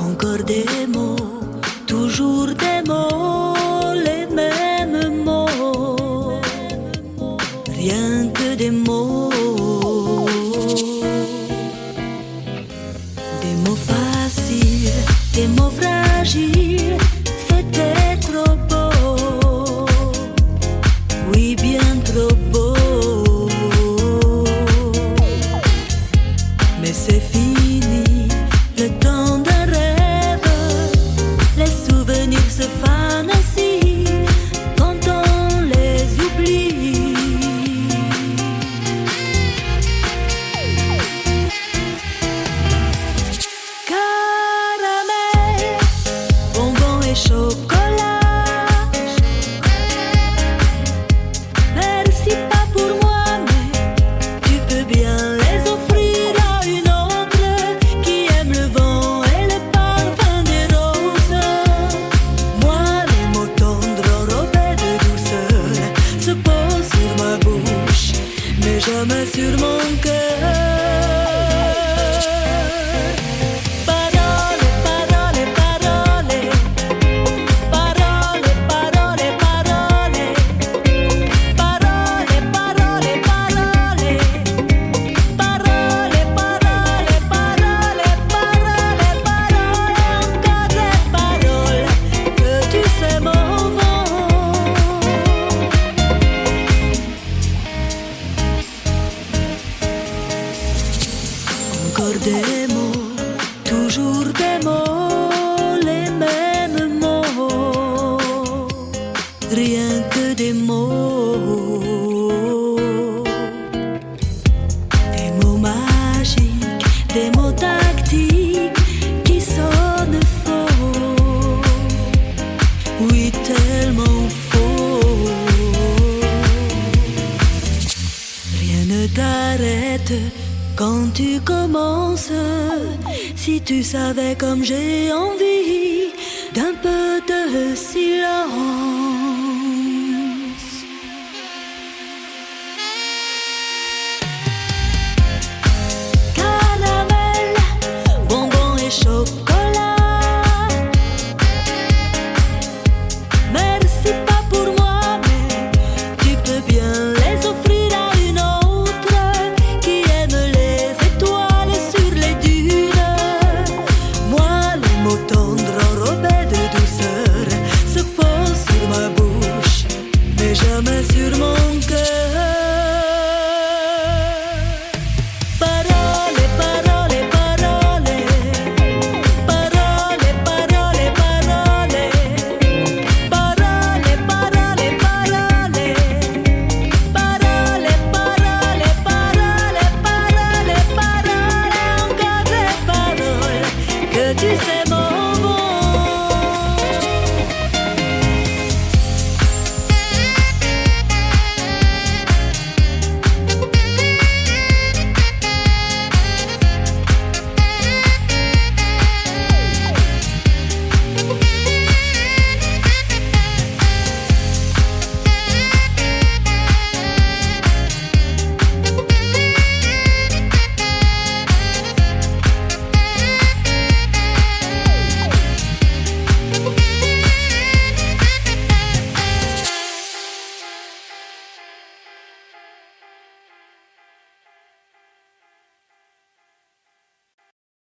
Encore des mots, toujours des mots, les mêmes mots, rien que des mots. Des mots faciles, des mots fragiles, c'était trop beau, oui bien trop beau. Mais c'est fini, le temps d'un rêve, les souvenirs se fanent ainsi quand on les oublie. Caramel, bonbons et chocolat, merci pas pour moi, mais tu peux bien les offrir à une autre qui aime le vent et le parfum des roses. Moi, les mots tendres enrobés de douceur se posent sur ma bouche, mais jamais sur mon cœur. Parole, parole, parole, parole, parole, parole, parole, parole, parole, parole, parole, parole, encore des paroles que tu sais mon vent. Encore des mots, toujours des mots, les mêmes mots, rien que des mots. Des mots magiques, des mots tactiques qui sonnent faux, oui tellement faux. Rien ne t'arrête quand tu commences. Si tu savais comme j'ai envie d'un peu de silence. Caramel, bonbons et chocolat, merci pas pour moi, mais tu peux bien les offrir à une autre qui aime les étoiles sur les dunes. Moi, les mots tendres enrobés de douceur se posent sur ma bouche, mais jamais sur mon cœur. Parole, parole, parole, parole, parole, parole, parole, parole, parole, parole, parole, parole, parole, parole, encore des paroles que tu sais